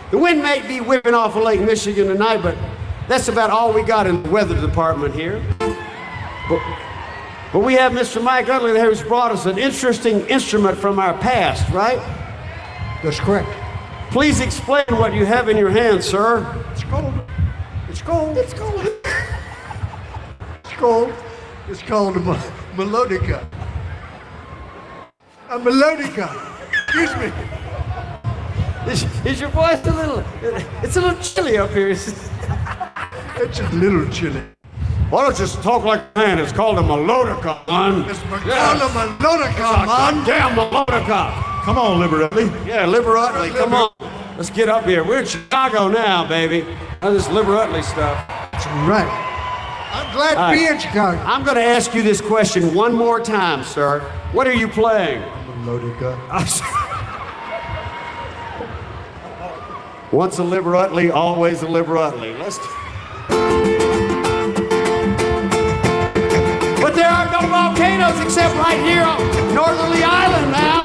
The wind may be whipping off of Lake Michigan tonight, but that's about all we got in the weather department here. But we have Mr. Mike Utley here who's brought us an interesting instrument from our past, right? That's correct. Please explain what you have in your hand, sir. It's cold. It's cold. It's cold. It's cold. It's called a melodica. A melodica. Excuse me. Is your voice a little, it's a little chilly up here. It's a little chilly. Why don't you just talk like a man? It's called a melodica, man. It's called a melodica, man. Damn melodica. Come on, Liberty. Yeah, Liber Utley, come on. Let's get up here. We're in Chicago now, baby. Now this Liber Utley stuff. That's right. I'm glad to be in Chicago. I'm going to ask you this question one more time, sir. What are you playing? Melodica. Once a Liber Utley, always a Liber Utley. But there are no volcanoes except right here on Northerly Island now.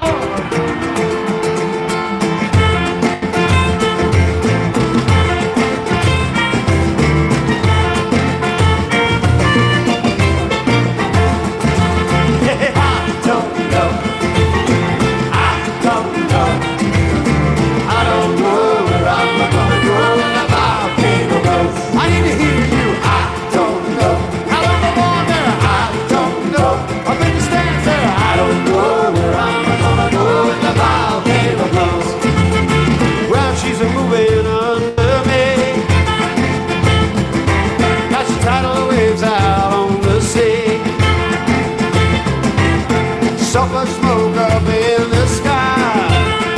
Sulfur smoke up in the sky.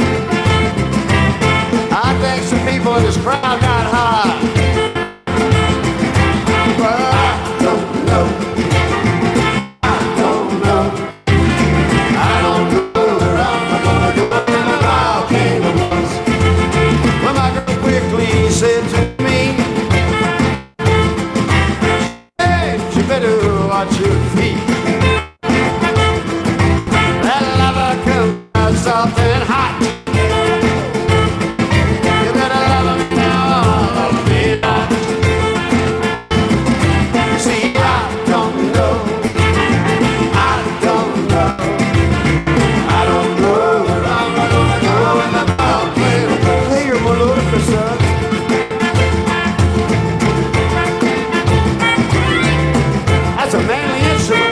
I think some people in this crowd got high. But I don't know. I don't know. I don't know where I'm gonna go when the volcano was. Well, my girl quickly said to me, hey, you better watch your feet. Something hot. You better love me now or be not. See, I don't know. I don't know. I don't know where I'm gonna go in the volcano. Play your melodica, son. That's a manly instrument.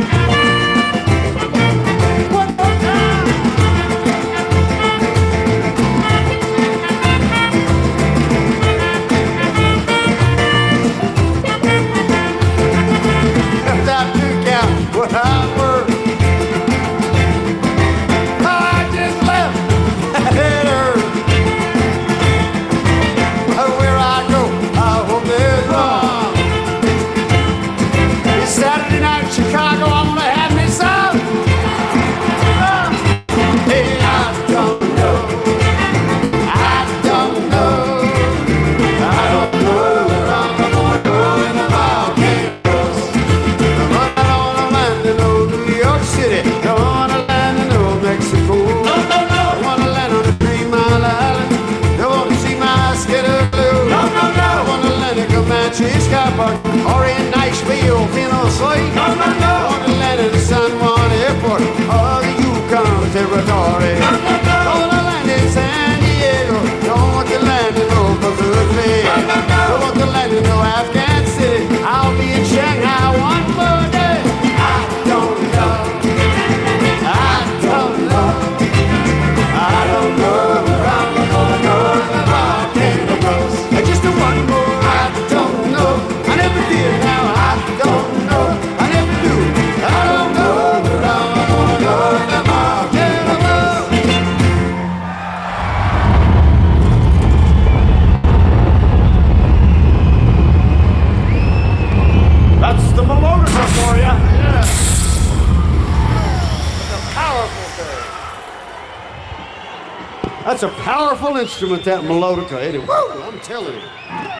Chicago, I'm gonna have me some. Hey, I don't know. I don't know. I don't know where I'm gonna go in the volcanoes. I'm gonna land in old New York City. I wanna land in old Mexico. I wanna land on the 3 Mile Island. I wanna see my Skidoo. I wanna land in Comanche, Sky Park, or in Nashville, Tennessee. I wanna land in San Juan Airport, or the Yukon Territory. I wanna land in San Diego. Don't want to land in no Berkeley. Don't want to land in no Afghan city. I'll be in Shanghai one more day. I don't know. I don't know. I don't know where I'm gonna go in the volcanoes. Just a one more. I don't know. I never did. Now I don't know. I never do. I don't know where I'm gonna go in the volcanoes. That's the melodica for you. Yeah. That's a powerful thing. That's a powerful instrument, that melodica. Woo, I'm telling you.